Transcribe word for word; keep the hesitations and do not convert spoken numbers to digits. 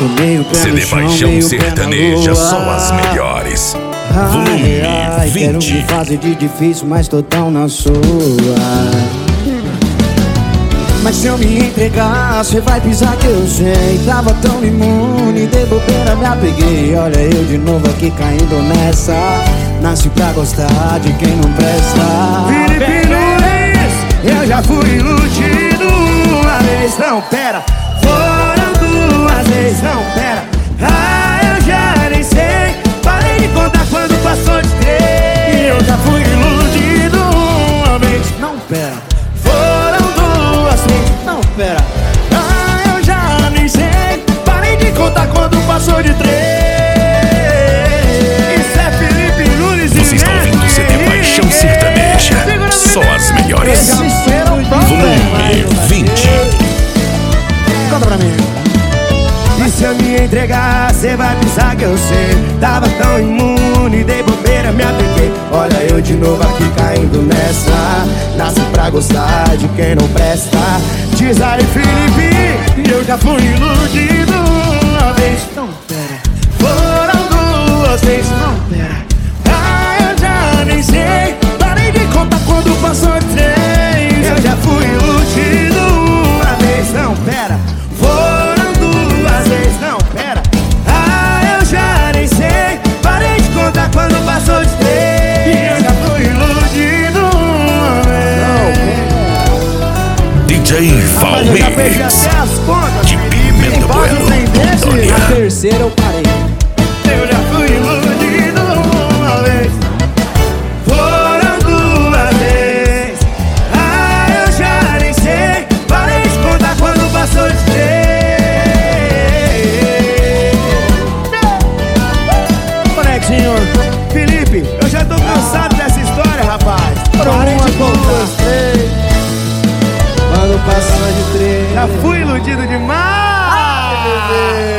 Tô meio pé C no D chão, Paixão meio pé na Sertaneja, lua. só as melhores. Ai, Volume ai, quero vinte. me fazer de difícil, mas tô tão na sua. Mas se eu me entregar, cê vai pisar que eu sei. Tava tão imune, de bobeira me apeguei. Olha eu de novo aqui caindo nessa. Nasci pra gostar de quem não presta. Felipe Nunes, eu já fui iludido uma vez. Não, pera, foram duas vezes. Não, pera, ah, eu já nem sei. Parei de contar quando passou de três. Eu já fui iludido uma vez. Não, pera, Foram duas vezes. não, pera. Ah, eu já nem sei. Parei de contar quando passou de três. Isso é Felipe Nunes. Você está ouvindo o C D Paixão Sertaneja, só as melhores. Volume vinte. Conta pra mim. E se eu me entregar, cê vai pensar que eu sei. Tava tão imune, dei bobeira, me apeguei. Olha eu de novo aqui caindo nessa. Nasci pra gostar de quem não presta. Diz aí, Felipe, eu já fui iludido uma vez. Não, pera, Foram duas vezes. não, pera. Ah, eu já nem sei. Parei de contar quando passou de três. Eu já fui iludido uma vez. Não, pera, foram duas vezes. Não, pera, ah, eu já nem sei. Parei de contar quando passou de três. Eu já fui iludido uma vez. D J Rapaz, eu já perdi Valmix, até as contas. de Pimenta Faz um trem Bueno, desse, Antônia. a terceira eu parei. Eu já fui iludido uma vez. Foram duas vezes. Ah, eu já nem sei. Parei de contar quando passou de três. Conexinho. Felipe, eu já tô cansado dessa história, rapaz. Parei de contar. Quando passou de três. Já fui iludido demais.